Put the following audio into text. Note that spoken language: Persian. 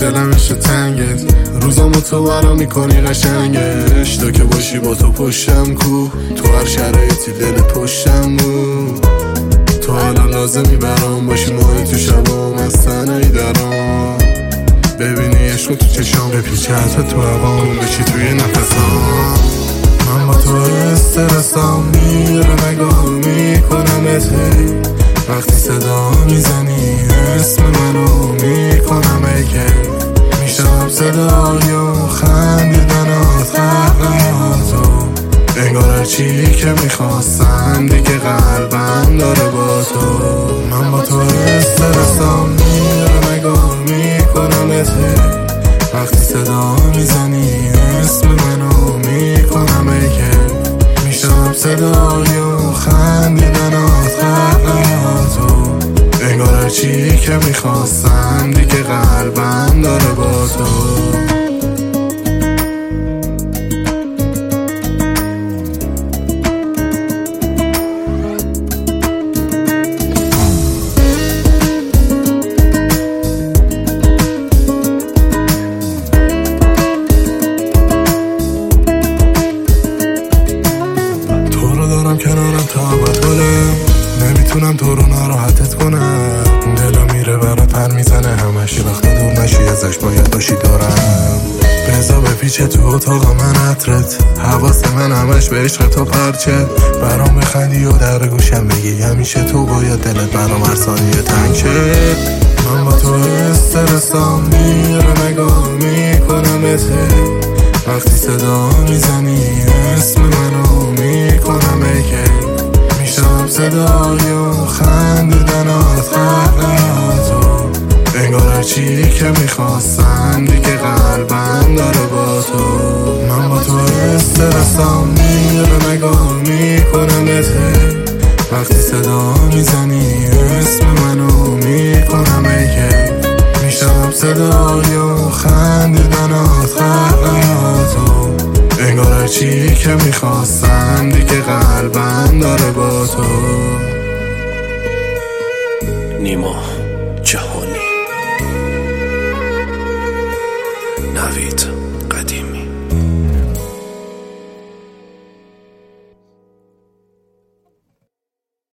دلم عشق تنگت، روزامو تو برا میکنی قشنگش. تو که باشی با تو پشتم کو، تو هر شرایطی دلت پشتم بود. تو الان لازمی برام باشی، ماهی تو شبام از تنهایی درام. ببینی عشق تو چشام، بپیچه حتی تو هوام، بشی توی نفسام. من با تو استرسام میره، نگاه میکنم هی. وقتی صدا میزنی اسم منو میکنم ای که میشم صدای و خندیدنات قهقهاتو. انگار هرچی که میخواستم دیگه قلبم داره با تو. من با تو استرسام میره، نگاه میکنم هی. وقتی صدا میزنی اسم منو میکنم ای که میشم صدای و خندیدنات قهقهاتو. انگار هرچی که میخواستم دیگه قلبم داره با تو. کنارم تا ابدالم، نمیتونم تو رو ناراحتت کنم. دلم میره برات پر میزنه همش، یه وقتا دور نشی ازش باید باشی دارم. بزا بپیچه تو اتاق من عطرت، حواس من همش به عشق تو پرچه. برام بخندی و در گوشم بگی همیشه تو باید دلت برام هر ثانیه تنگ شه. من با تو استرسام میره، نگاه میکنم هی. وقتی صدا میزنی اسم منو میکنم ای که میشم صدای و خندیدنات قهقهاتو. انگار هرچی که میخواستم دیگه قلبم داره با تو. من با تو استرسام میره، نگاه میکنم هی. وقتی صدا میزنی اسم منو میکنم ای که میشم صدای و خندیدنات قهقهاتو. انگار هرچی که میخواستم دیگه قلبم داره با تو. نیما جهانی، نوید.